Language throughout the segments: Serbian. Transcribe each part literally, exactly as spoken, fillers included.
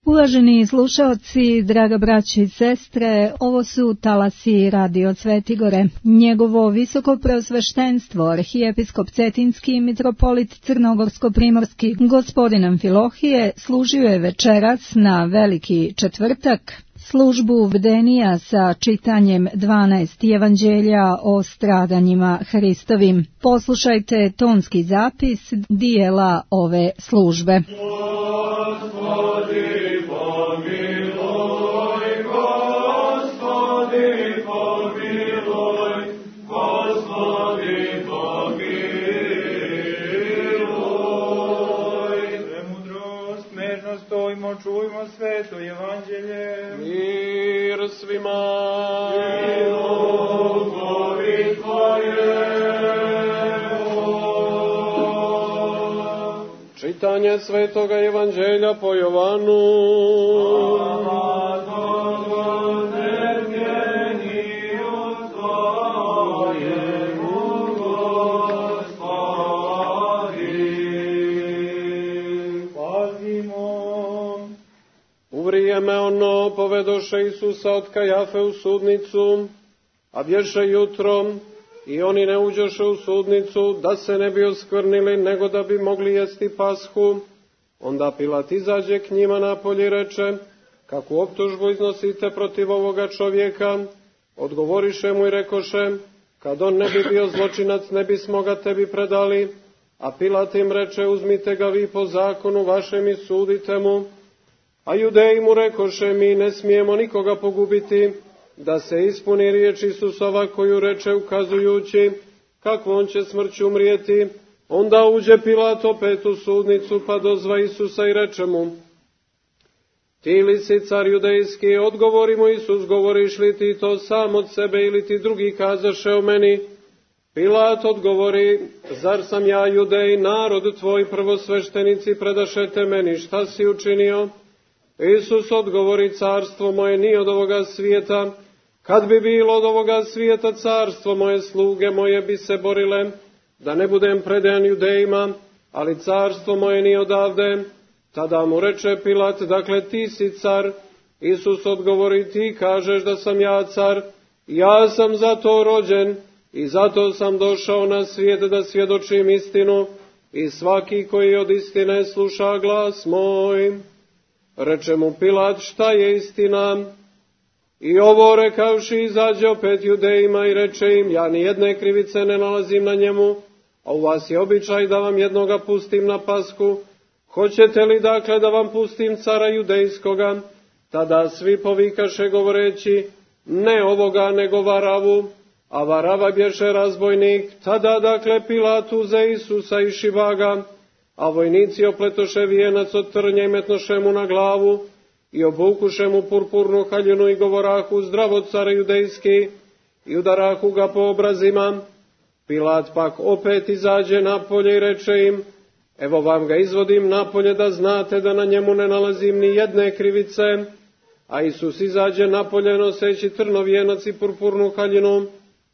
Uvaženi slušaoci, draga braće i sestre, ovo su talasi Radio Cvetigore. Njegovo visoko preosveštenstvo, arhijepiskop Cetinski i mitropolit Crnogorsko-primorski, gospodin Amfilohije, služio je večeras na Veliki četvrtak službu bdenija sa čitanjem dvanaest evanđelja o stradanjima Hristovim. Poslušajte tonski zapis dijela ove službe. Čujmo sveto evanđelje. Mir svima. I duhovi tvojemu. Čitanje svetoga evanđelja po Jovanu. Vrijeme ono povedoše Isusa od Kajafe u sudnicu, a bješe jutro, i oni ne uđoše u sudnicu, da se ne bi oskvrnili, nego da bi mogli jesti pashu. Onda Pilat izađe k njima napolje i reče: kakvu optužbu iznosite protiv ovoga čovjeka? Odgovoriše mu i rekoše: kad on ne bi bio zločinac, ne bismo ga tebi predali. A Pilat im reče: uzmite ga vi po zakonu vašem i sudite mu. A Judeji mu rekoše: mi ne smijemo nikoga pogubiti, da se ispuni riječ Isusova koju reče ukazujući kako on će smrću umrijeti. Onda uđe Pilat opet u sudnicu, pa dozva Isusa i reče mu: ti li si car judejski? Odgovori mu Isus: govoriš li ti to sam od sebe ili ti drugi kazaše o meni? Pilat odgovori: zar sam ja Judej, narod tvoj prvosveštenici predašete meni, šta si učinio? Isus odgovori: carstvo moje nije od ovoga svijeta. Kad bi bilo od ovoga svijeta carstvo moje, sluge moje bi se borile da ne budem predan Judejima, ali carstvo moje nije odavde. Tada mu reče Pilat: dakle ti si car? Isus odgovori: ti kažeš da sam ja car. Ja sam zato rođen i zato sam došao na svijet da svjedočim istinu, i svaki koji od istine sluša glas moj. Reče mu Pilat: šta je istina? I ovo rekavši izađe opet Judejima i reče im: ja ni jedne krivice ne nalazim na njemu, a u vas je običaj da vam jednoga pustim na pasku. Hoćete li dakle da vam pustim cara judejskoga? Tada svi povikaše govoreći: ne ovoga, nego Varavu. A Varava bješe razbojnik. Tada dakle Pilat uze Isusa i šibaga, a vojnici opletoše vijenac od trnja i metnoše mu na glavu i obukuše mu purpurnu haljinu i govorahu: zdravo care judejski, i udarahu ga po obrazima. Pilat pak opet izađe napolje i reče im: evo vam ga izvodim napolje, da znate da na njemu ne nalazim ni jedne krivice. A Isus izađe napolje noseći trnov vijenac i purpurnu haljinu.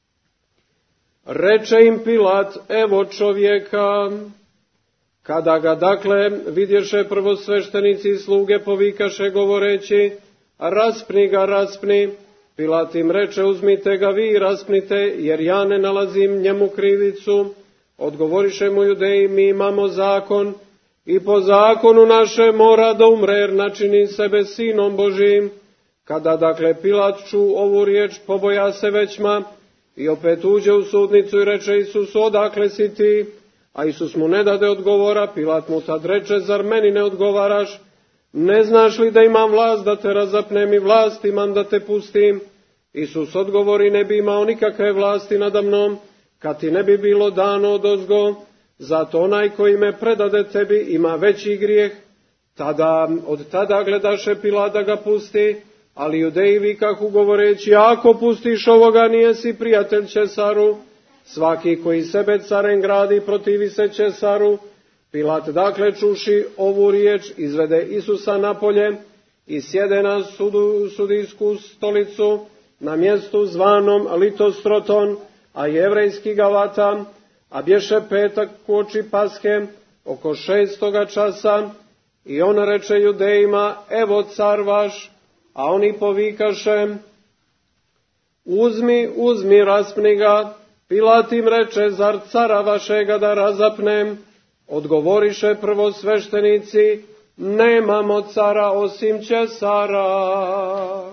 Reče im Pilat: evo čovjeka. Kada ga dakle vidješe prvosveštenici i sluge, povikaše govoreći: raspni ga, raspni. Pilat im reče: uzmite ga vi i raspnite, jer ja ne nalazim njemu krivicu. Odgovoriše mu Judeji: mi imamo zakon, i po zakonu naše mora da umre, jer načini sebe sinom Božijim. Kada dakle Pilat ču ovu riječ, poboja se većma i opet uđe u sudnicu i reče Isusu: odakle si ti? A Isus mu ne dade odgovora. Pilat mu tad reče: zar meni ne odgovaraš? Ne znaš li da imam vlast da te razapnem i vlast imam da te pustim? Isus odgovori: ne bi imao nikakve vlasti nada mnom, kad ti ne bi bilo dano odozgo. Zato onaj koji me predade tebi ima veći grijeh. Tada, od tada gledaše Pilat da ga pusti, ali Judeji vikahu govoreći: ako pustiš ovoga, nije si prijatelj Česaru. Svaki koji sebe carem gradi, protivi se Česaru. Pilat dakle čuši ovu riječ, izvede Isusa napolje i sjede na sudu, sudijsku stolicu, na mjestu zvanom Litostroton, a jevrejski Gavata, a bješe petak uoči Paske, oko šestoga časa, I on reče Judejima, evo car vaš, a oni povikaše, uzmi, uzmi, raspni ga. Pilat im reče, zar cara vašega da razapnem? Odgovoriše prvosveštenici, nemamo cara osim Cesara.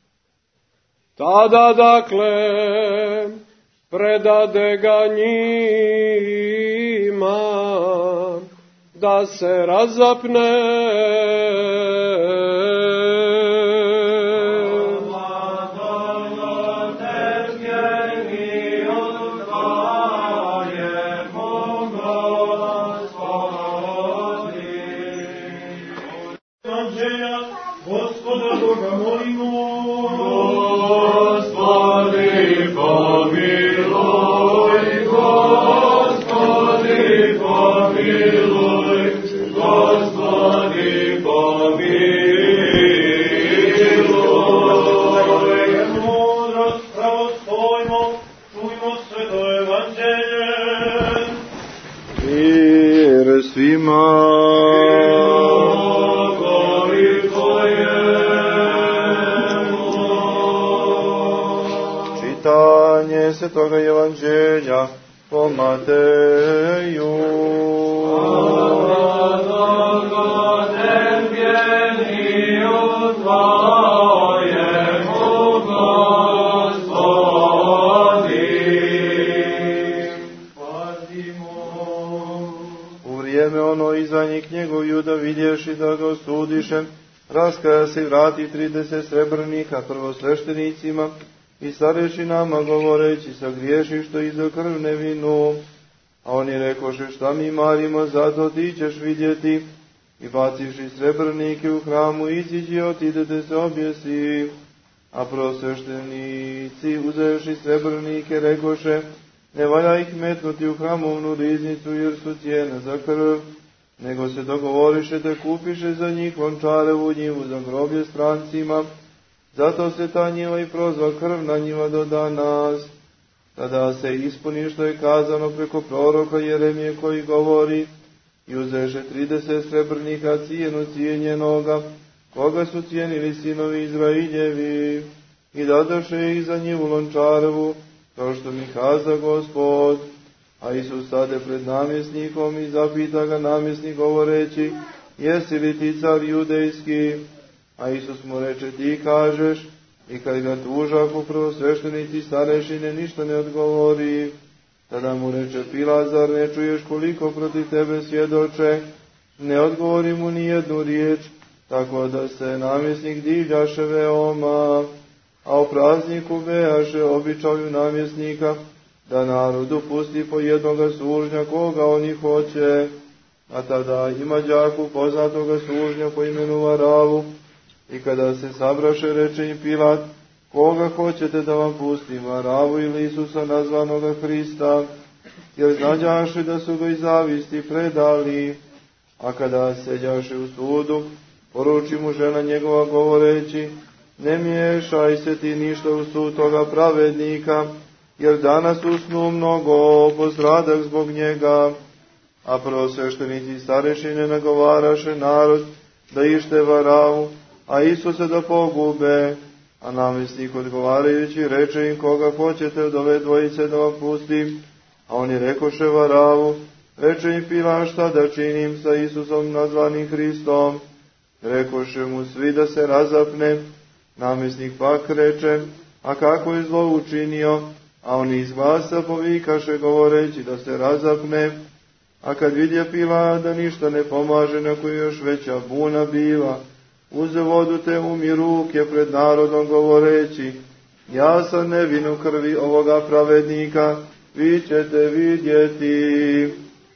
Tada dakle predade ga njima, da se razapne. Čitanje Svetoga Evanđelja po Mateju. Ono izanik njegov Juda vidješi da ga osudiše, raskaja se i vrati trideset srebrnika prvosveštenicima i starešinama govoreći, sagriješi što iza krv nevinu. A oni rekoše, šta mi marimo, zato ti ćeš vidjeti. I bacivši srebrnike u hramu, iziđi, otidete se objesi. A prvosveštenici, uzevši srebrnike, rekoše, ne valja ih metnuti u hramovnu riznicu, jer su cijene za krv, nego se dogovoriše da kupiše za njih lončarevu njivu za groblje strancima. Zato se ta njiva i prozva krvna njiva do danas. Tada se ispuni što je kazano preko proroka Jeremije, koji govori, i uzeše trideset srebrnika cijenu cijenjenoga, koga su cijenili sinovi Izrailjevi, i dadoše ih za njivu lončarevu, kao što mi kaza Gospod. A Isus stade pred namjesnikom i zapita ga namjesnik govoreći, jesi li ti car judejski? A Isus mu reče, ti kažeš. I kad ga tužaku prvosveštenici starešine ništa ne odgovori. Tada mu reče Pilat, zar ne čuješ koliko protiv tebe svjedoče? Ne odgovori mu ni jednu riječ, tako da se namjesnik divljaše veoma. A u prazniku bejaše običaju namjesnika, da narodu pusti po jednoga sužnja koga oni hoće. A tada ima đaku poznatoga sužnja po imenu Varavu. I kada se sabraše, reče im Pilat, koga hoćete da vam pustim, Varavu ili Isusa nazvanoga Hrista? Jer znađaše da su ga iz zavisti predali. A kada seđaše u sudu, poruči mu žena njegova govoreći, ne miješaj se ti ništa u sud toga pravednika, jer danas usnu mnogo postradak zbog njega. A prvosveštenici starešine nagovaraše narod da ište Varavu, a Isuse da pogube. A namjesnik odgovarajući reče im, koga hoćete od ove dvojice da vam pustim? A oni rekoše Varavu. Reče im Pilat, šta da činim sa Isusom nazvanim Hristom? Rekoše mu svi da se razapne. Namjesnik pak reče, a kako je zlo učinio? A oni iz glasa povikaše govoreći da se razapne. A kad vidje Pilat da ništa ne pomaže, nego još veća buna biva, uze vodu te umi ruke pred narodom govoreći, ja sam nevin u krvi ovoga pravednika, vi ćete vidjeti.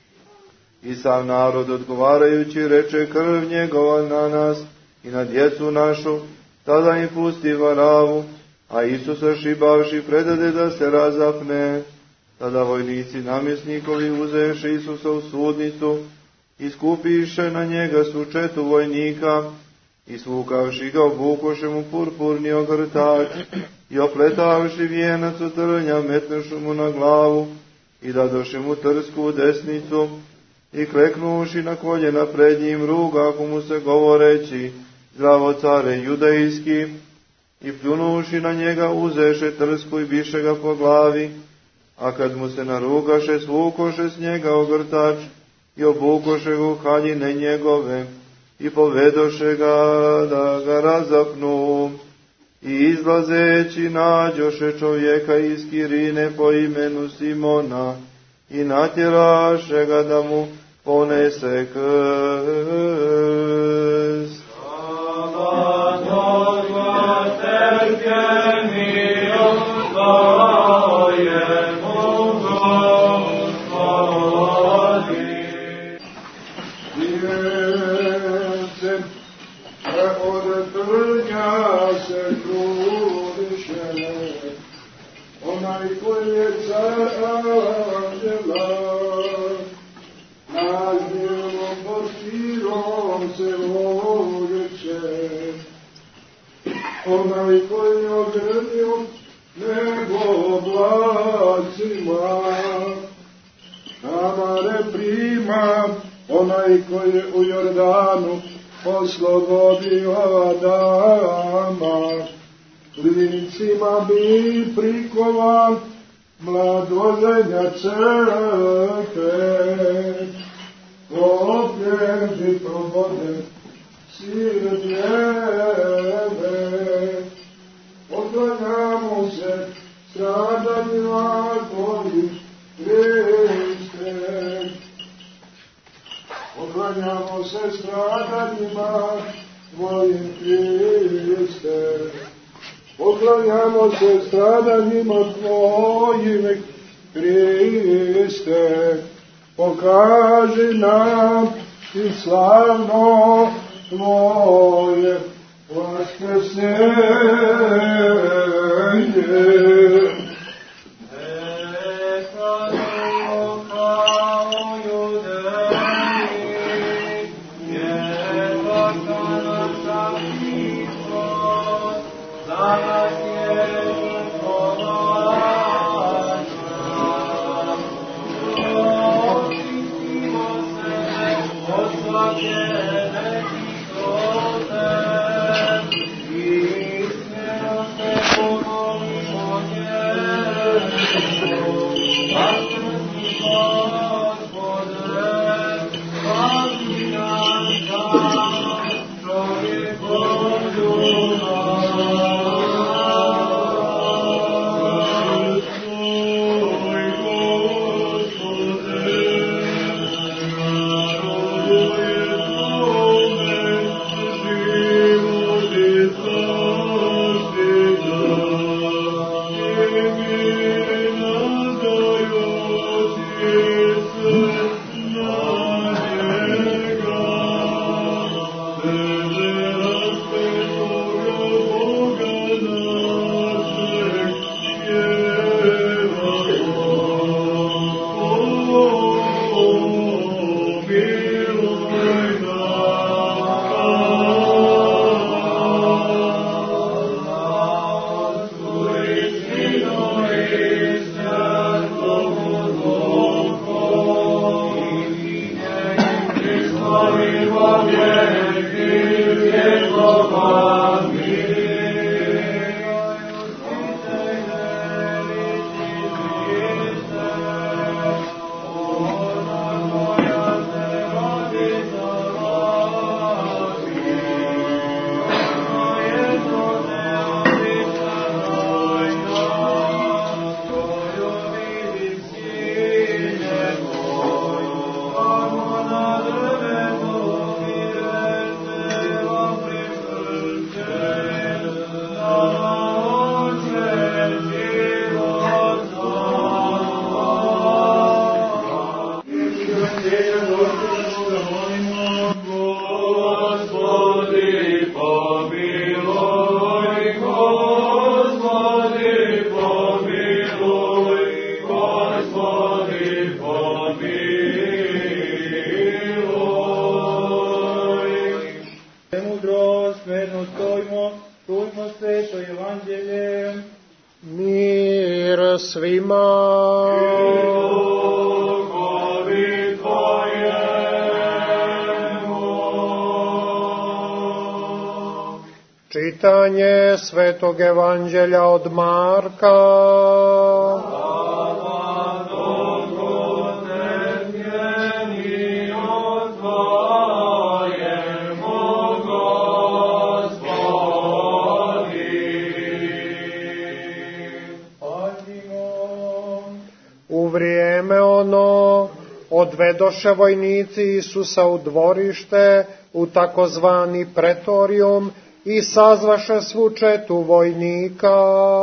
I sam narod odgovarajući reče, krv njegova na nas i na djecu našu. Tada im pusti Varavu, a Isusa šibavši predade da se razapne. Tada vojnici namjesnikovi uzeše Isusa u sudnicu i skupiše na njega sučetu vojnika i svukavši ga obukoše mu purpurni ogrtač i opletavši vijenac od trnja metnuše mu na glavu i dadoše mu trsku u desnicu i kleknuši na koljena pred njim, rugahu mu se govoreći, zdravo care judejski, i pljunuši na njega uzeše trsku i biše ga po glavi, a kad mu se narugaše, svukoše s njega ogrtač i obukoše ga u haljine njegove i povedoše ga da ga razapnu. I izlazeći nađoše čovjeka iz Kirine po imenu Simona i natjeraše ga da mu ponese krst. Onaj koji je car anđela, nad njegovom portirom se ogreće. Onaj koji je ogrnio nebo oblacima, amare prima, onaj koji je u Jordanu oslobodio Adama. Lincima bi prikovan mladoženja crkve, kopljem bi provoden sir djeve. Oklanjamo se stradanjima tvojih, Hriste. Oklanjamo se stradanjima tvojim, Hriste. Poklanjamo se stradanjima tvojim, Hriste. Pokaži nam i slavno tvoje vaskrsenje. Mir svima. Bogovi tvoje Čitanje Svetog Evanđelja od Marka. U vrijeme ono odvedoše vojnici Isusa u dvorište, u takozvani pretorijum, i sazvaše svu četu vojnika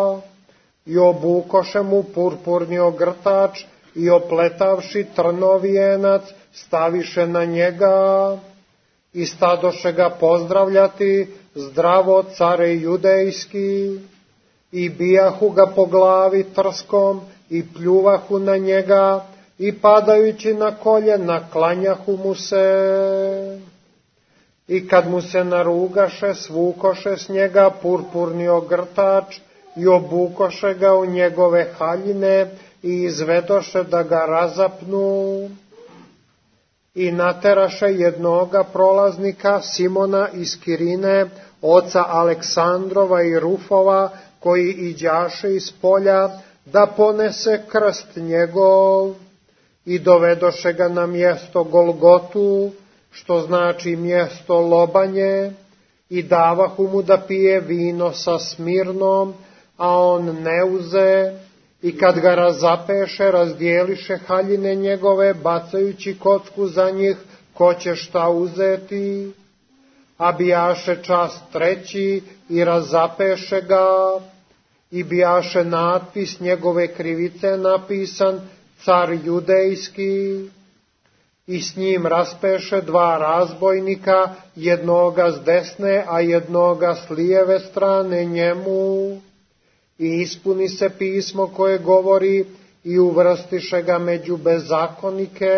i obukoše mu purpurni ogrtač i opletavši trnov vijenac staviše na njega i stadoše ga pozdravljati: zdravo, care judejski, i bijahu ga po glavi trskom i pljuvahu na njega i padajući na koljena klanjahu mu se. I kad mu se narugaše, svukoše s njega purpurni ogrtač i obukoše ga u njegove haljine i izvedoše da ga razapnu. I nateraše jednoga prolaznika, Simona iz Kirine, oca Aleksandrova i Rufova, koji iđaše iz polja, da ponese krst njegov, i dovedoše ga na mjesto Golgotu, što znači mjesto lobanje, i davahu mu da pije vino sa smirnom, a on ne uze, i kad ga razapeše, razdijeliše haljine njegove, bacajući kocku za njih, ko će šta uzeti. A bijaše čas treći i razapeše ga, i bijaše natpis njegove krivice napisan: car judejski. I s njim raspeše dva razbojnika, jednoga s desne, a jednoga s lijeve strane njemu. I ispuni se pismo koje govori: i uvrstiše ga među bezakonike.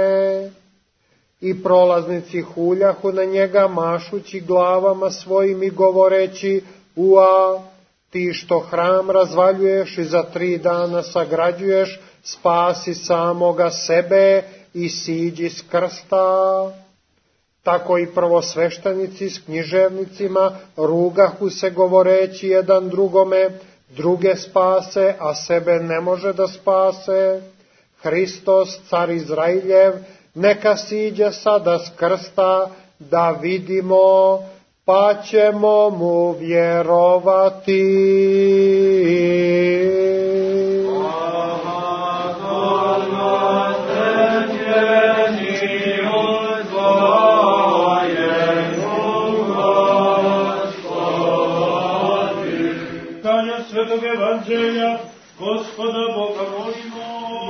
I prolaznici huljahu na njega, mašući glavama svojim i govoreći: ua, ti što hram razvaljuješ i za tri dana sagrađuješ, spasi samoga sebe i siđi s krsta. Tako i prvosveštenici s književnicima rugahu se govoreći jedan drugome: druge spase, a sebe ne može da spase. Hristos, car Izrailjev, neka siđe sada s krsta, da vidimo, pa ćemo mu vjerovati. Svetog Evanđelja, Gospoda Boga molimo.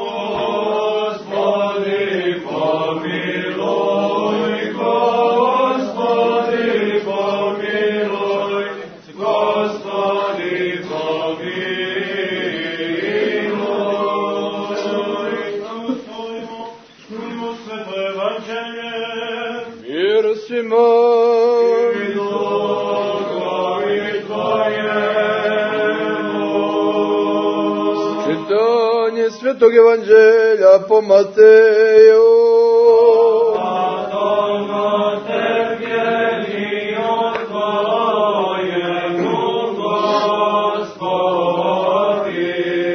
Gospodi pomiluj, Gospodi pomiluj, Gospodi pomiluj. Samo stojimo, čujmo Sveto Evanđelje. Mir svima. Čitanje Svetog Evanđelja po Mateju. Slava tebi, Tvojemu, Gospodi.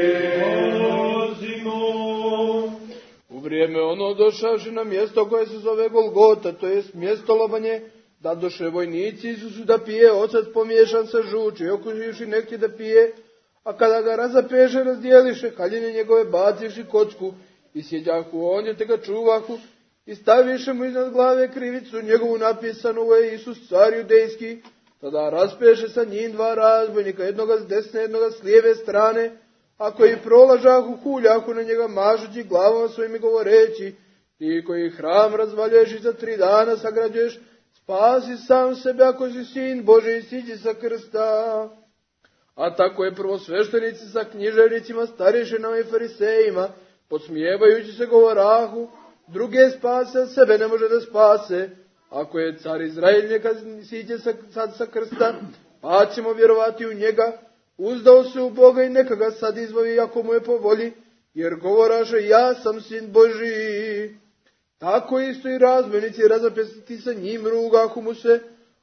U vrijeme ono došavši na mjesto koje se zove Golgota, to jest mjesto lobanje, dadoše vojnici Isusu da pije ocac pomiješan sa žuči, okuživši neki da pije. A kada ga razapeše, razdijeliše haljine njegove, bacivši kocku, i sjeđahu ondje, te ga čuvahu, i staviše mu iznad glave krivicu njegovu napisanu: ovo je Isus, car judejski. Tada raspeše sa njim dva razbojnika, jednoga s desne, jednoga s lijeve strane, a koji prolažahu huljahu na njega, mažući glavama svojim i govoreći: ti koji hram razvaljuješ i za tri dana sagrađuješ, spasi sam sebe ako si sin Boži i siđi sa krsta. A tako je prvosveštenici sa književnicima, starješinama i farisejima, podsmijevajući se, govorahu: druge spase, a sebe ne može da spase. Ako je car Izrael, neka siđe sad sa krsta, pa ćemo vjerovati u njega. Uzdao se u Boga i neka ga sad izbavi ako mu je po volji, jer govoraše: ja sam sin Božiji. Tako isto i razbojnici razapeti sa njim rugahu mu se,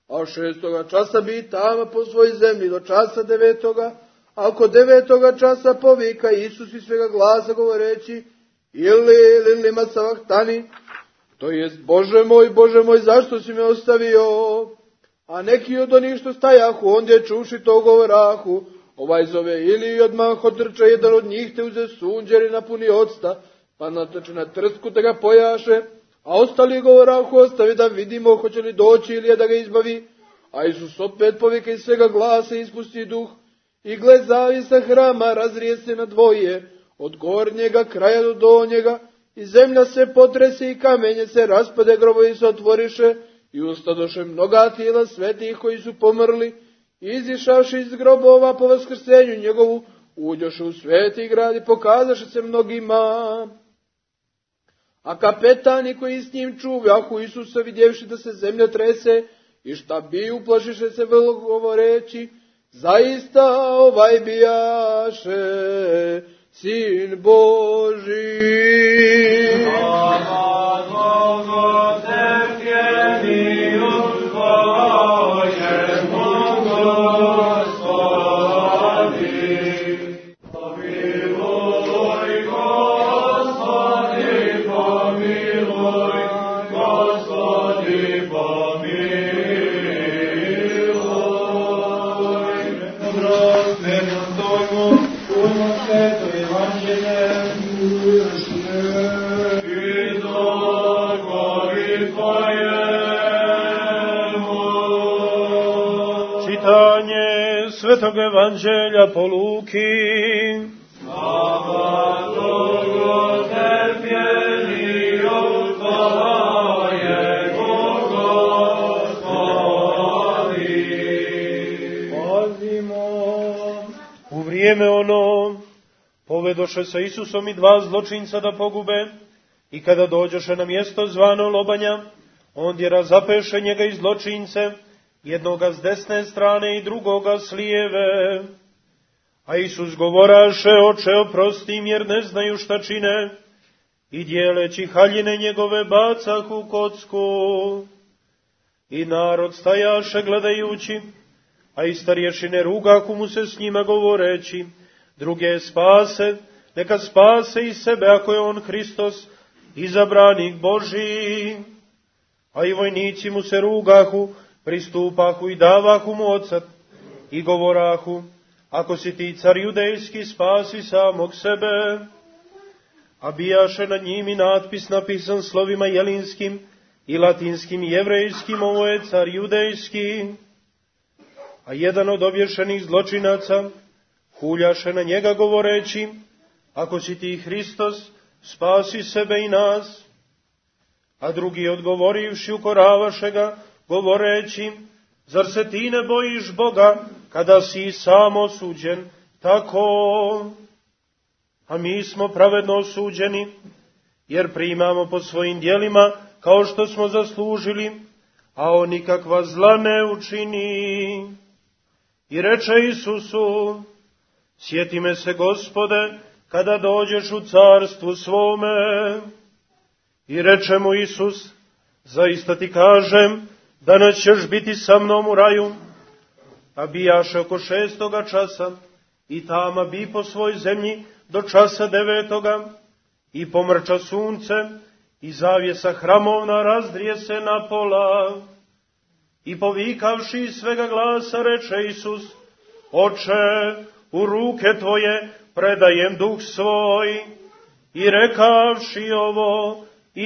a od šestoga časa bi tama po svoj zemlji do časa devetoga, a oko devetoga časa povika Isus iz svega glasa govoreći, ili, ili, lima savahtani, to jest, Bože moj, Bože moj, zašto si me ostavio? A neki od onih što stajahu, ondje čuši to govorahu, ovaj zove ili i odmah otrče jedan od njih te uze sunđer i napuni octa, pa natoči na trsku te ga pojaše, a ostali govorahu ostavi da vidimo hoće li doći ili je da ga izbavi. A Isus opet povika iz svega glasa i ispusti duh, i gle zavisa hrama razrije se na dvoje, od gornjega kraja do donjega, i zemlja se potrese i kamenje se raspade, grobovi se otvoriše, i ustadoše mnoga tijela svetih koji su pomrli, i izišavši iz grobova po vaskrsenju njegovu, uđoše u sveti grad i pokazaše se mnogima. A kapetani koji s njim čuvahu Isusa vidjevši da se zemlja trese, i šta bi uplašiše se vrlo govoreći, zaista ovaj bijaše Sin Božji. Slava Bogu trpjeni u tvojemu Gospodi. Pomiluj, Gospodi, pomiluj, Gospodi, pomiluj. Dobrosmjerno stojmo, ujmo sveto Evanđelje, i zagori tvojemu. Čitanje Svetog Evanđelja po Luki. Slava Bogu trpjeni od tvojegu Gospodi. Pazimo. U vrijeme ono povedoše sa Isusom i dva zločinca da pogube, i kada dođoše na mjesto zvano Lobanja, ondje razapeše njega i zločince, jednoga s desne strane i drugoga s lijeve. A Isus govoraše, Oče, oprosti im, jer ne znaju šta čine, i dijeleći haljine njegove bacah u kocku. I narod stajaše gledajući, a i starješine rugahu mu se s njima govoreći, druge spase, neka spase i sebe ako je on Hristos, izabranik Božji. A i vojnici mu se rugahu, pristupahu i davahu mu ocat, i govorahu, ako si ti car judejski, spasi samog sebe. A bijaše na njim i natpis napisan slovima jelinskim i latinskim i jevrejskim, ovo je car judejski. A jedan od obješenih zločinaca huljaše na njega govoreći, ako si ti Hristos, spasi sebe i nas. A drugi odgovorivši ukoravaše ga, govoreći, zar se ti ne bojiš Boga, kada si sam osuđen tako? A mi smo pravedno osuđeni, jer primamo po svojim djelima kao što smo zaslužili, a on nikakva zla ne učini. I reče Isusu, sjeti me se, Gospode, kada dođeš u carstvu svome. I reče mu Isus, zaista ti kažem, danas ćeš biti sa mnom u raju. A bijaše oko šestoga časa, i tama bi po svoj zemlji do časa devetoga, i pomrča sunce, i zavjesa hramovna razdrije se na pola. I povikavši iz svega glasa, reče Isus, Oče, u ruke tvoje predajem duh svoj. I rekavši ovo,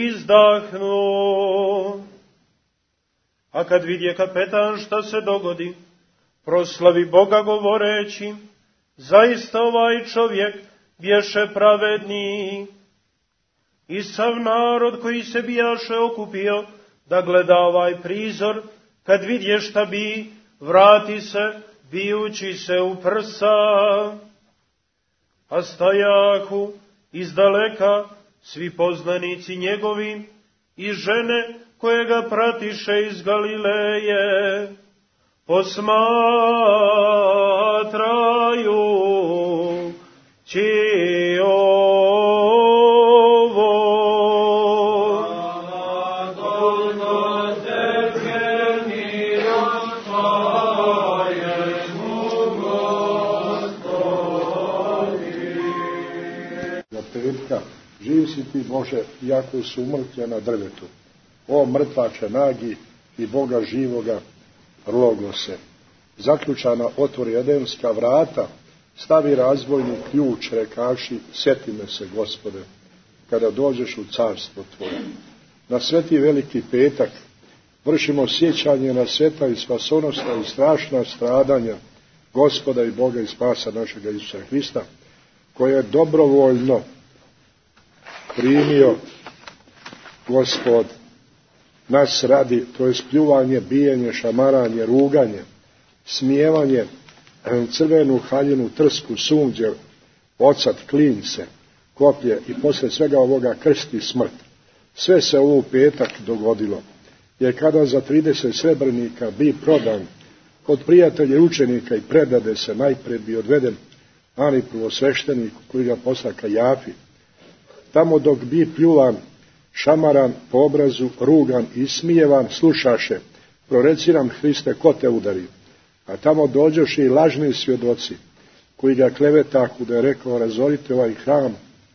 izdahnu. A kad vidje kapetan šta se dogodi, proslavi Boga govoreći, zaista ovaj čovjek bješe pravedni. I sav narod koji se bijaše okupio da gleda ovaj prizor, kad vidje šta bi, vrati se, bijući se u prsa. A stajahu izdaleka svi poznanici njegovi i žene koje ga pratiše iz Galileje, posmatraju ći ovo. Slava Bogu trpjeni od vika, živ si ti Bože, iako su umrtve na drvetu. O mrtvače nagi i Boga živoga, roglo se. Zaključana otvori edemska vrata, stavi razvojni ključ, rekaši, sjeti me se, Gospode, kada dođeš u carstvo tvoje. Na sveti veliki petak vršimo sjećanje na sveta i spasonosna i strašna stradanja Gospoda i Boga i spasa našega Isusa Hrista, koje je dobrovoljno primio Gospod nas radi, to je spljuvanje, bijenje, šamaranje, ruganje, smijevanje, crvenu haljinu, trsku, sunđer, ocat, klince, koplje i poslije svega ovoga krst i smrt. Sve se ovo u petak dogodilo, jer kada za trideset srebrnika bi prodan kod prijatelja i učenika i predade se, najpred bi odveden Ani prvosvešteniku koji ga posla ka Jafi. Tamo dok bi pljuvan, šamaran po obrazu, rugan i smijevan, slušaše, proreciram Hriste, ko te udari? A tamo dođoše i lažni svjedoci, koji ga klevetaku da je rekao, razorite ovaj hram,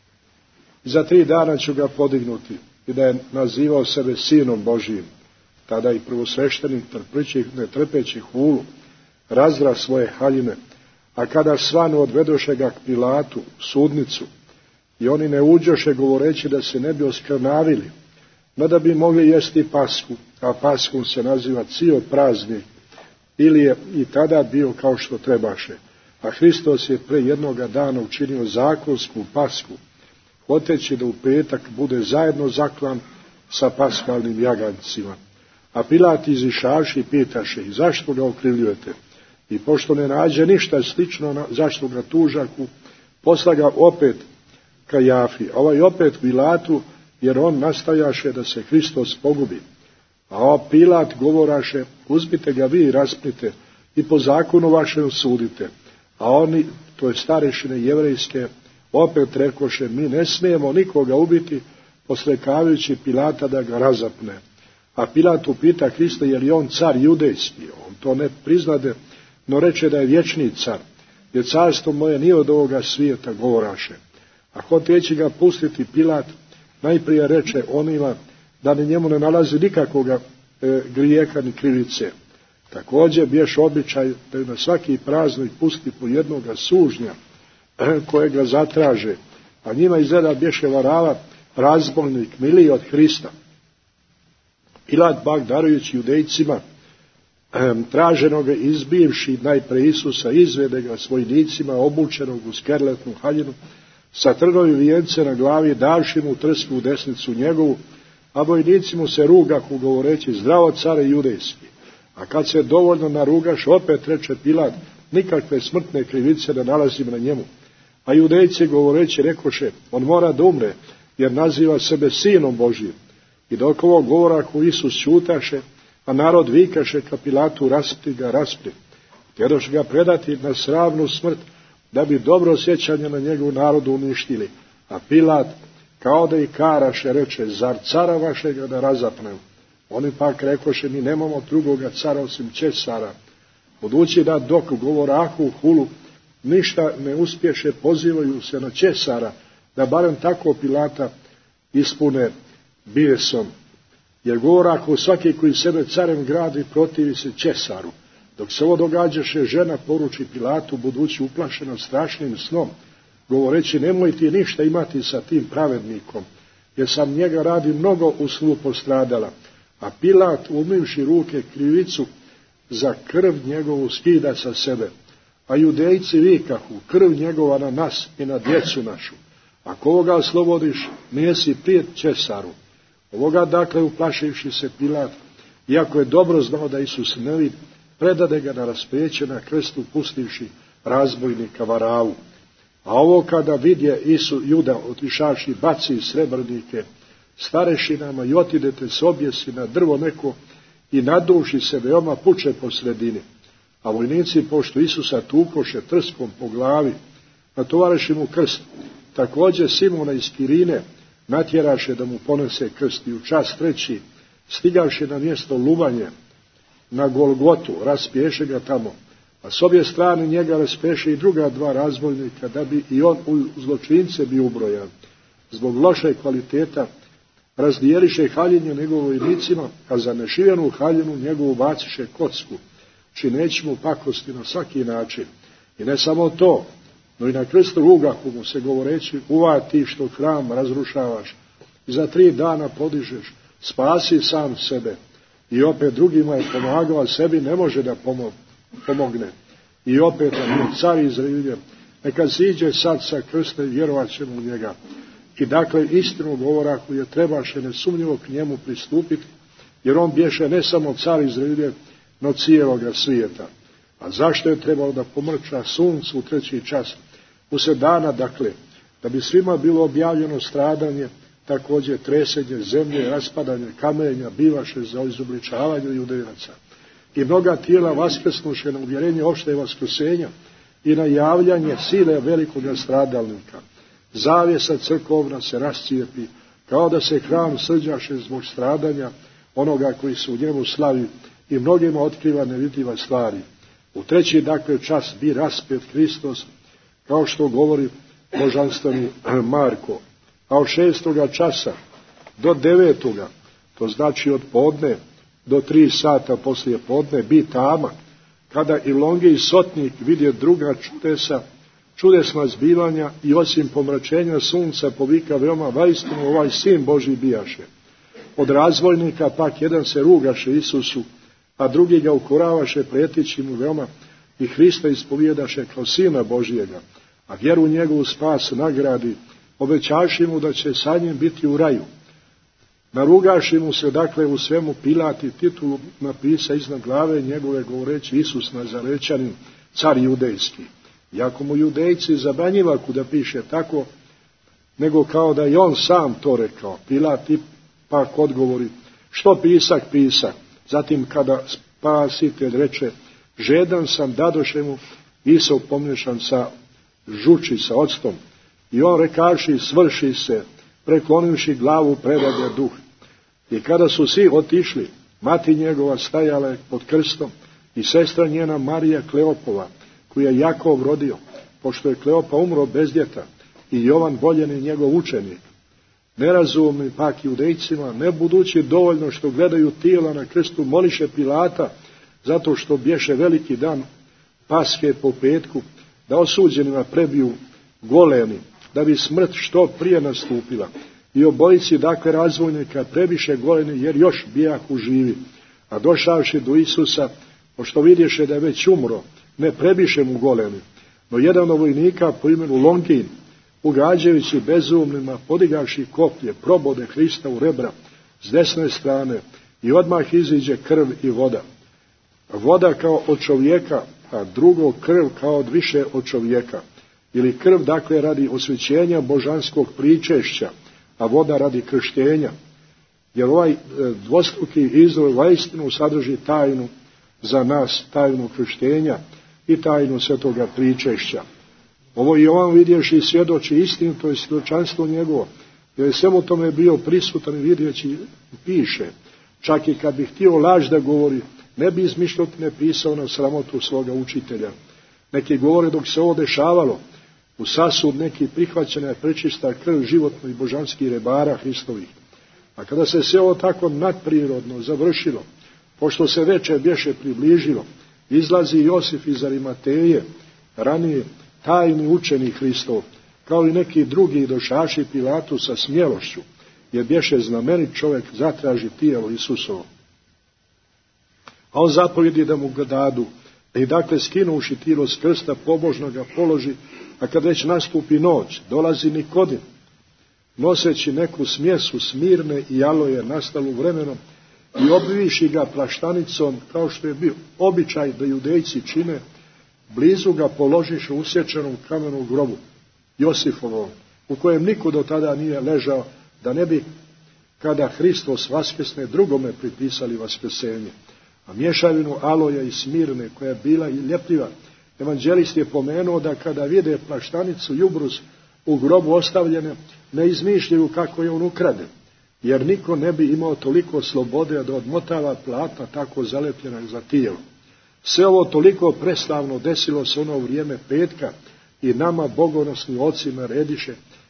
za tri dana ću ga podignuti, i da je nazivao sebe sinom Božijim. Tada i prvosveštenik, ne trpeći hulu, razdra svoje haljine, a kada svanu odvedoše ga k Pilatu, sudnicu, i oni ne uđoše govoreći da se ne bi oskrnavili, no da bi mogli jesti pasku, a paskom se naziva cijel praznik, ili je i tada bio kao što trebaše. A Hristos je pre jednoga dana učinio zakonsku pasku, hoteći da u petak bude zajedno zaklan sa paskalnim jagancima. A Pilat izišavši pitaše, i zašto ga okrivljujete? I pošto ne nađe ništa slično, na, zašto ga tužaku, posla ga opet ka Jafi, a ovaj opet Pilatu, jer on nastajaše da se Hristos pogubi. A ovaj Pilat govoraše, uzmite ga vi i raspnite i po zakonu vašem sudite. A oni, to je starešine jevrejske, opet rekoše, mi ne smijemo nikoga ubiti, poslekavajući Pilata da ga razapne. A Pilat upita Hrista, je li on car judejski? On to ne priznade, no reče da je vječni car, jer carstvo moje nije od ovoga svijeta, govoraše. A hoteći ga pustiti, Pilat najprije reče onima da ni njemu ne nalazi nikakvoga e, grijeha ni krivice. Također biješ običaj da na svaki praznik pusti po jednoga sužnja e, kojega zatraže, a njima izgleda bješe varava razbolnik miliji od Hrista. Pilat bak darujući judejcima e, traženoga izbivši najpre Isusa, izvede ga s vojnicima obučenog u skerletnu haljinu, sa trnovim vijence na glavi, davši mu trsku u desnicu njegovu, a vojnici mu se rugahu govoreći, zdravo care judejski. A kad se dovoljno narugaš, opet reče Pilat, nikakve smrtne krivice ne nalazim na njemu. A judejci govoreći rekoše, on mora da umre, jer naziva sebe sinom Božijim. I dok ovo govorahu Isus šutaše, a narod vikaše ka Pilatu, raspti ga, raspti. Tjedoš ga predati na sravnu smrt, da bi dobro sjećanje na njegov narodu uništili. A Pilat, kao da i karaše, reče, zar cara vašega da razapnem? Oni pak rekoše, mi nemamo drugoga cara osim Česara. Budući da dok govorahu hulu, ništa ne uspješe, pozivaju se na Česara, da barem tako Pilata ispune bijesom. Jer govorahu, svaki koji sebe carem gradi protivi se Česaru. Dok se ovo događaše, žena poruči Pilatu, budući uplašena strašnim snom, govoreći, nemoj ti ništa imati sa tim pravednikom, jer sam njega radi mnogo uslu postradala. A Pilat, umivši ruke krivicu, za krv njegovu skida sa sebe. A judejci vikahu, krv njegova na nas i na djecu našu. Ako ovoga oslobodiš, nijesi prijet Česaru. Ovoga dakle, uplašivši se Pilat, iako je dobro znao da Isus ne vidi, predade ga na raspeće na krstu, pustivši razbojnika Varavu. A ovo kada vidje Isu Juda otišavši baci srebrnike starešinama i otidete s objesi na drvo neko i naduši se veoma puče po sredini. A vojnici, pošto Isusa tukoše trskom po glavi, natovareši mu krst. Također Simona iz Kirine natjeraše da mu ponese krst i u čas treći, stigavši na mjesto lubanje, na Golgotu, raspješe ga tamo, a s obje strane njega raspeše i druga dva razbojnika, da bi i on u zločince bio ubrojan. zbog loše kvaliteta razdijeliše haljinu njegovoj vojnicima, a za nešivenu haljinu njegovu baciše kocku, čineći mu pakosti na svaki način. I ne samo to, no i na krstu rugahu mu se govoreći, uvati što hram razrušavaš i za tri dana podižeš, spasi sam sebe. I opet drugima je pomagao, a sebi ne može da pomogne. I opet je car Izraeljev, neka siđe sad sa krsta i vjerovat ćemo u njega. I dakle istinu govora koju je trebaše nesumnjivo k njemu pristupiti, jer on bješe ne samo car Izraeljev, no cijeloga svijeta. A zašto je trebalo da pomrča suncu u treći čas? Usred dana, dakle, da bi svima bilo objavljeno stradanje, također tresenje zemlje, raspadanje kamenja, bivaše za izobličavanje judenaca. I mnoga tijela vaskrsnuše na uvjerenje opšte vaskrsenja i na javljanje sile velikoga stradalnika. Zavjesa crkovna se rascijepi, kao da se hram srđaše zbog stradanja onoga koji se u njemu slavi i mnogima otkriva nevidljiva stvari. U treći, dakle, čas bi raspet Hristos, kao što govori božanstveni Marko. A od šestoga časa do devetoga, to znači od podne do tri sata poslije podne, bi tama, kada i Longi i Sotnik vidje druga čudesa, čudesna zbivanja i osim pomračenja sunca povika veoma vaistinu ovaj sin Božji bijaše. Od razvojnika pak jedan se rugaše Isusu, a drugi ga ukoravaše pretići mu veoma i Hrista ispovjedaše kao sina Božijega, a vjeru njegovu spas nagradi, obećaši mu da će sa njim biti u raju. Narugaši mu se dakle u svemu Pilat i titulu napisa iznad glave njegove govoreći Isus Nazarečanin, car judejski. Iako mu judejci zabranjiva kuda piše tako, nego kao da je on sam to rekao. Pilat pak odgovori, što pisak pisak. Zatim kada spasitelj reče, žedan sam, dadoše mu Isov pomješan sa žuči, sa octom. I on rekaši, svrši se, preklonivši glavu predade duh. I kada su svi otišli, mati njegova stajala je pod krstom i sestra njena Marija Kleopova, koju je Jakov rodio, pošto je Kleopa umro bez djeta, i Jovan voljeni njegov učenik. Nerazumni pak judejcima, ne budući dovoljno što gledaju tijela na krstu, moliše Pilata, zato što bješe veliki dan Paske po petku, da osuđenima prebiju golemi, da bi smrt što prije nastupila. I obojici, dakle, razvojnika prebiše goleni, jer još bijahu živi. A došavši do Isusa, pošto vidješe da je već umro, ne prebiše mu goleni. No jedan od vojnika po imenu Longin, ugađajući bezumnima, podigavši koplje, probode Hrista u rebra s desne strane i odmah iziđe krv i voda. Voda kao od čovjeka, a drugo krv kao od više od čovjeka. Ili krv, dakle, radi osvećenja božanskog pričešća, a voda radi krštenja. Jer ovaj dvostruki izvor vaistinu sadrži tajnu za nas, tajnu krštenja i tajnu svetoga pričešća. Ovo Jovan vidješi i svjedoči istinu, to je svjedočanstvo njegovo, jer je svemu tome bio prisutan i vidjeći piše. Čak i kad bi htio laž da govori, ne bi izmišljotine pisao na sramotu svoga učitelja. Neki govore dok se ovo dešavalo, u sasud neki prihvaćena je prečista krv životno i božanskih rebara Hristovih. A kada se sve ovo tako nadprirodno završilo, pošto se večer bješe približilo, izlazi Josif iz Arimateje, ranije tajni učenik Hristov, kao i neki drugi došaši Pilatu sa smjelošću, jer bješe znamenit čovjek zatraži tijelo Isusovo. A on zapovjedi da mu ga dadu, i dakle skinuši tijelo s krsta pobožno ga položi, a kad već nastupi noć, dolazi Nikodim, noseći neku smjesu smirne i aloje nastalu vremenom i obviši ga plaštanicom, kao što je bio običaj da judejci čine, blizu ga položiš u usječenom kamenu grobu, Josifovom, u kojem niko do tada nije ležao, da ne bi, kada Hristos vaskrsne, drugome pripisali vaskrsenje. A mješavinu aloja i smirne, koja je bila i ljepljiva, evanđelist je pomenuo da kada vide plaštanicu i ubrus u grobu ostavljene, ne izmišljaju kako je on ukraden, jer niko ne bi imao toliko slobode da odmotava platna tako zalepljena za tijelo. Sve ovo toliko preslavno desilo se ono vrijeme petka i nama bogonosni oci narediše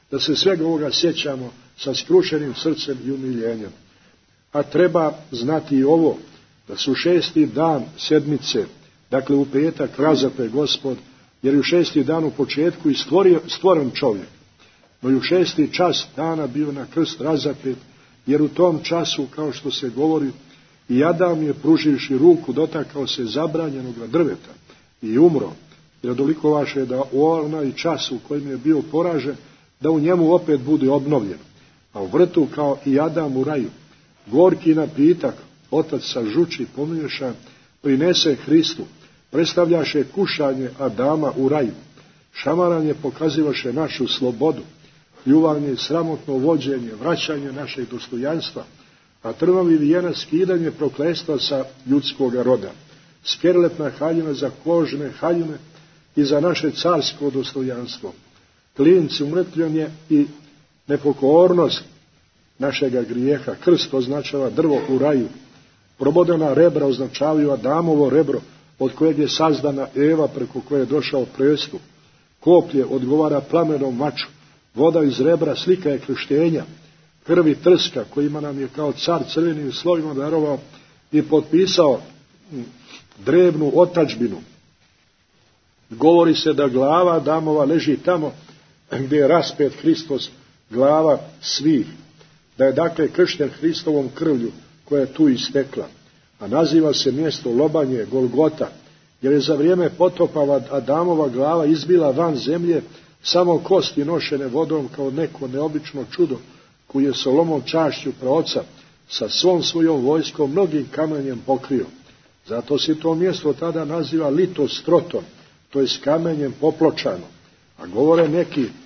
da se svega ovoga sjećamo sa skrušenim srcem i umiljenjem. A treba znati i ovo, da su šesti dan sedmice, dakle u petak razape Gospod, jer je u šesti dan u početku i stvorio, stvoren čovjek. No i u šesti čas dana bio na krst razapet, jer u tom času, kao što se govori, i Adam je pruživši ruku dotakao se zabranjenog drveta i umro, jer dolikovaše da u onaj čas u kojem je bio poražen, da u njemu opet bude obnovljen. A u vrtu, kao i Adam u raju, gorki napitak, otac sa žuči pomiješan, prinese Hristu, predstavljaše kušanje Adama u raju. Šamaranje pokazivaše našu slobodu, pljuvanje i sramotno vođenje, vraćanje našeg dostojanstva, a trnovi vijenac skidanje prokletstva sa ljudskoga roda. Skerletna haljina za kožne haljine i za naše carsko dostojanstvo. Klinci umrtvljanje i nepokornost našega grijeha. Krst označava drvo u raju. Probodena rebra označavaju Adamovo rebro, od kojeg je sazdana Eva, preko koje je došao prestup. Koplje odgovara plamenom maču. Voda iz rebra slika je krštenja. Krvi trska, kojima nam je kao car crvenim slovima darovao i potpisao drevnu otadžbinu. Govori se da glava Adamova leži tamo gdje je raspet Hristos, glava svih. Da je dakle kršten Hristovom krvlju koja je tu istekla. A naziva se mjesto lobanje Golgota, jer je za vrijeme potopa Adamova glava izbila van zemlje, samo kosti nošene vodom kao neko neobično čudo, koji je Solomon čašću praoca sa svom svojom vojskom mnogim kamenjem pokrio. Zato se to mjesto tada naziva Litostroton, to je s kamenjem popločano. A govore neki e,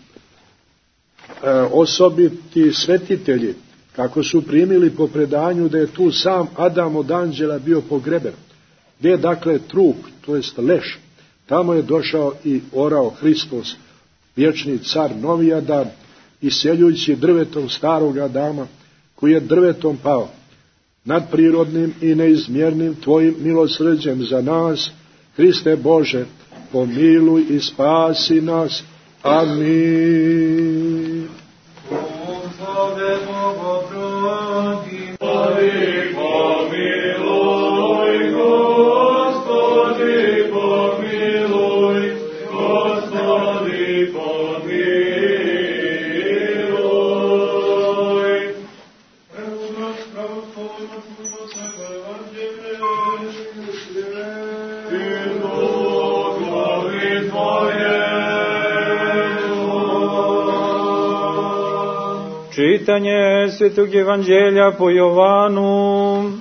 osobiti svetitelji, kako su primili po predanju da je tu sam Adam od anđela bio pogreben. Gdje je dakle trup, to jest leš, tamo je došao i orao Hristos, vječni car, novi Adam, iseljujući drvetom starog Adama, koji je drvetom pao. Nadprirodnim i neizmjernim tvojim milosrđem za nas, Hriste Bože, pomiluj i spasi nas. Amin. Čitanje Svetog Evanđelja po Jovanu.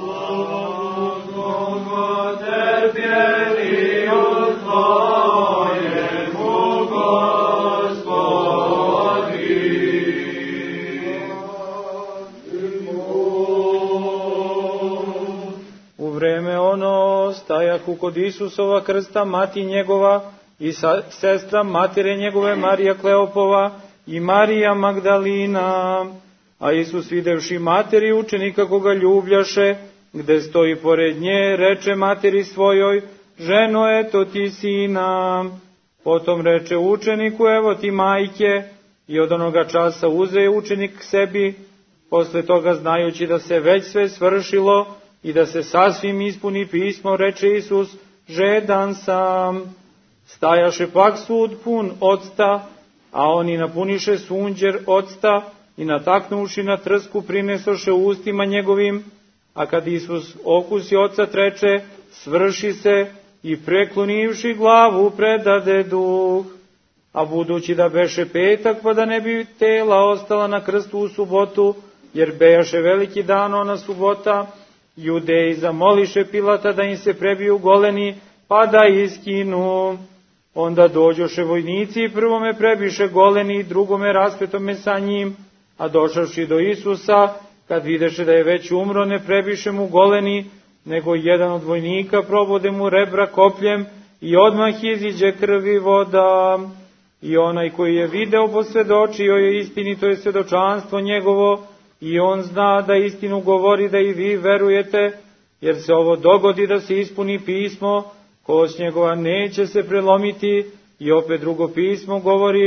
U vreme ono stajahu kod Isusova krsta mati njegova i sa, sestra matire njegove Marija Kleopova i Marija Magdalina. A Isus, videvši materi učenika koga ljubljaše, gde stoji pored nje, reče materi svojoj: ženo, eto ti sina. Potom reče učeniku: evo ti majke. I od onoga časa uze učenik k sebi. Posle toga, znajući da se već sve svršilo i da se sasvim ispuni pismo, reče Isus: žedan sam. Stajaše pak sud pun octa, a oni napuniše sunđer octa i nataknuši na trsku prinesoše ustima njegovim. A kad Isus okusi ocat, reče: svrši se, i preklonivši glavu predade duh. A budući da beše petak, pa da ne bi tela ostala na krstu u subotu, jer bejaše veliki dan ona subota, Judeji zamoliše Pilata da im se prebiju goleni, pa da iskinu. Onda dođoše vojnici i prvome prebiše goleni, drugome raspetome sa njim, a došavši do Isusa, kad videše da je već umro, ne prebiše mu goleni, nego jedan od vojnika probode mu rebra kopljem i odmah iziđe krvi voda. I onaj koji je video posvjedočio je istini, to je svjedočanstvo njegovo, i on zna da istinu govori, da i vi verujete, jer se ovo dogodi da se ispuni pismo: kost njegova neće se prelomiti. I opet drugo pismo govori: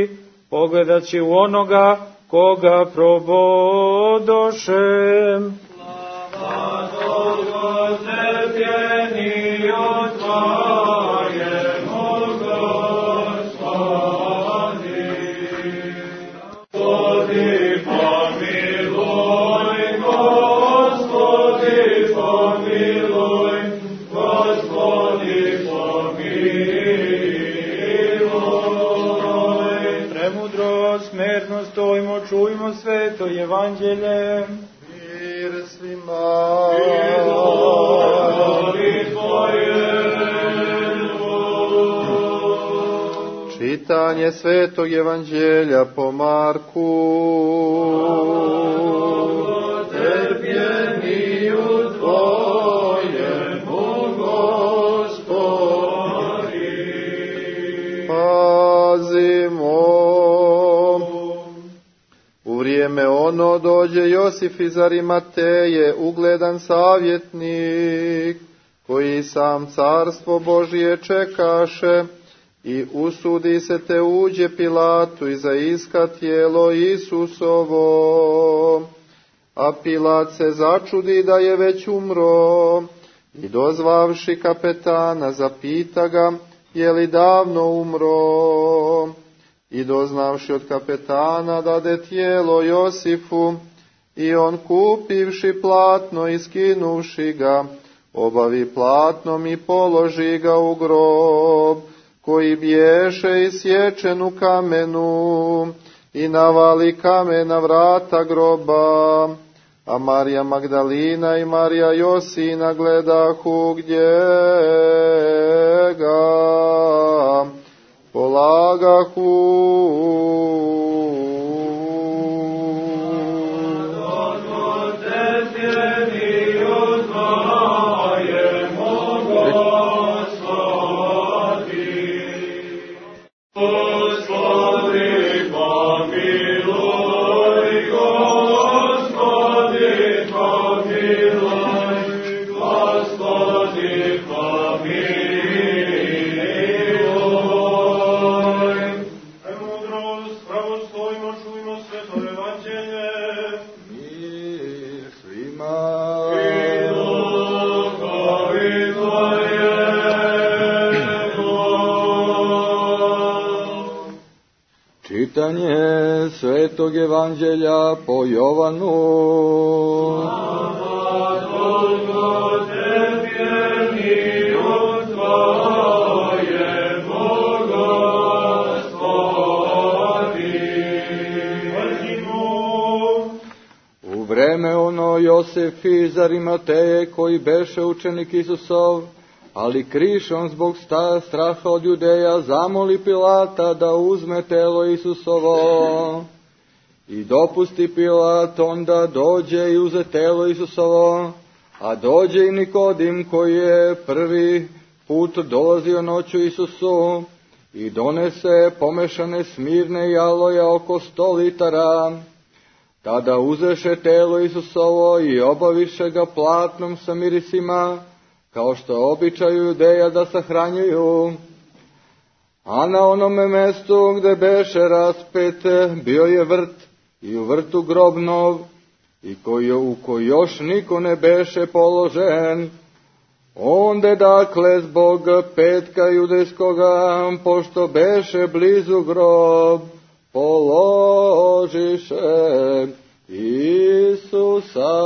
pogledaći u onoga koga probodoše. Slava Bogu trpljeniju Tvojemu, Gospodi. Gospodi pomiluj, Gospodi pomiluj, Gospodi pomiluj. Premudrost, smernost, stojmo, čujmo sveto evanđelje. Mir svima. Čitanje svetog evanđelja po Marku. Trpljeniju Tvojemu, Gospodi. Pazimo. U vrijeme ono dođe Josif iz Arimateje, ugledan savjetnik, koji sam carstvo Božije čekaše, i usudi se te uđe Pilatu i zaiska tijelo Isusovo. A Pilat se začudi da je već umro, i dozvavši kapetana zapita ga, je li davno umro? I doznavši od kapetana dade tijelo Josifu, i on kupivši platno i skinuvši ga, obavi platnom i položi ga u grob, koji bješe isječen u kamenu, i navali kamen na vrata groba. A Marija Magdalina i Marija Josina gledahu gdje ga polagahu. Čitanje svetog evanđelja po Jovanu. Slava Bogu trpljeniju Tvojemu, Gospodi. U vreme ono Josef iz Arimateje, koji beše učenik Isusov, ali krišom zbog straha od Judeja, zamoli Pilata da uzme telo Isusovo. I dopusti Pilat, onda dođe i uze telo Isusovo, a dođe i Nikodim, koji je prvi put dolazio noću Isusu, i donese pomešane smirne i aloja oko sto litara. Tada uzeše telo Isusovo i obaviše ga platnom sa mirisima, kao što običaju Judeja da sahranjuju. A na onome mestu gde beše raspet bio je vrt, i u vrtu grob nov, i koji, u koji još niko ne beše položen. Onde dakle zbog petka judejskoga, pošto beše blizu grob, položiše Isusa.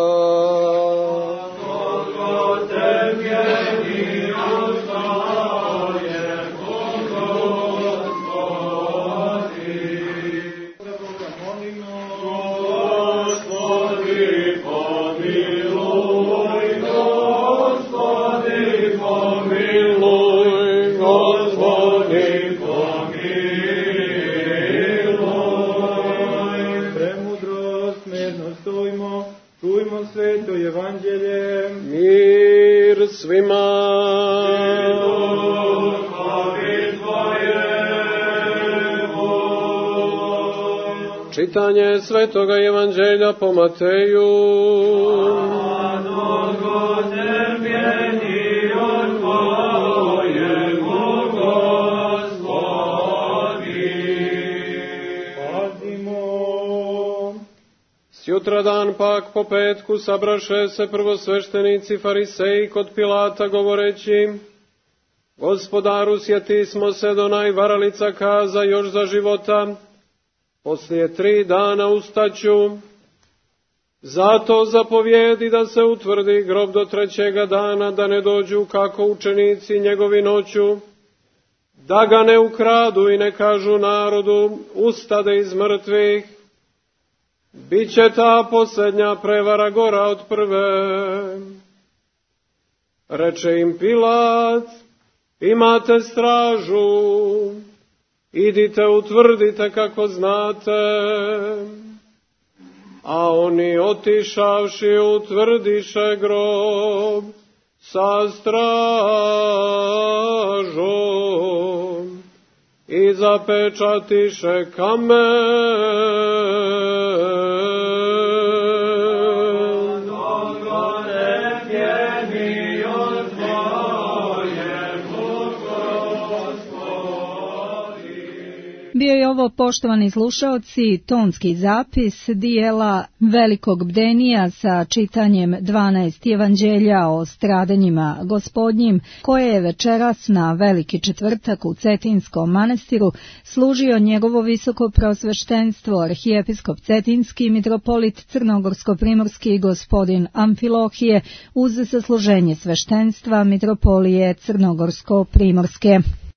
Sveto evanđelje. Mir svima. Čitanje svetoga evanđelja po Mateju. Sjutradan pak po petku sabraše se prvosveštenici fariseji kod Pilata govoreći: Gospodaru, sjeti smo se do najvaralica kaza još za života, poslije tri dana ustaću. Zato zapovjedi da se utvrdi grob do trećega dana, da ne dođu kako učenici njegovi noću, da ga ne ukradu i ne kažu narodu, ustade iz mrtvih. Biće ta posljednja prevara gora od prve. Reče im Pilat: Imate stražu, idite utvrdite kako znate. A oni otišavši utvrdiše grob sa stražom i zapečatiše kamen. Bio je ovo, poštovani slušaoci, tonski zapis dijela Velikog bdenija sa čitanjem dvanaest evanđelja o stradanjima Gospodnjim, koje je večeras na Veliki četvrtak u Cetinskom manastiru služio njegovo visoko prosveštenstvo arhijepiskop Cetinski mitropolit Crnogorsko-primorski gospodin Amfilohije uz sasluženje sveštenstva mitropolije Crnogorsko-primorske.